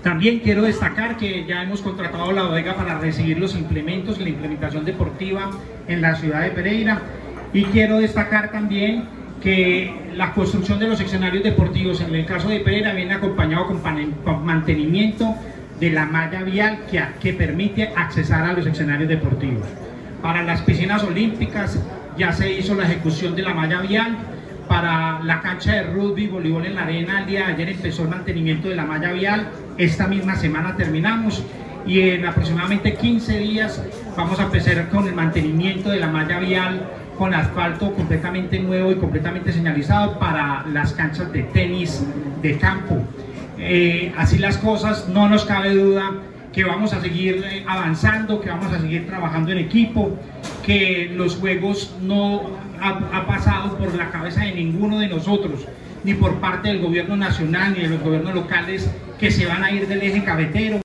También quiero destacar que ya hemos contratado a la bodega para recibir los implementos y la implementación deportiva en la ciudad de Pereira. Y quiero destacar también que la construcción de los escenarios deportivos en el caso de Pereira viene acompañado con mantenimiento de la malla vial que permite accesar a los escenarios deportivos. Para las piscinas olímpicas ya se hizo la ejecución de la malla vial. Para la cancha de rugby y voleibol en la arena, el día de ayer empezó el mantenimiento de la malla vial. Esta misma semana terminamos y en aproximadamente 15 días vamos a empezar con el mantenimiento de la malla vial con asfalto completamente nuevo y completamente señalizado para las canchas de tenis de campo. Así las cosas, no nos cabe duda que vamos a seguir avanzando, que vamos a seguir trabajando en equipo, que los juegos no ha pasado por la cabeza de ninguno de nosotros, ni por parte del gobierno nacional ni de los gobiernos locales, que se van a ir del eje cafetero.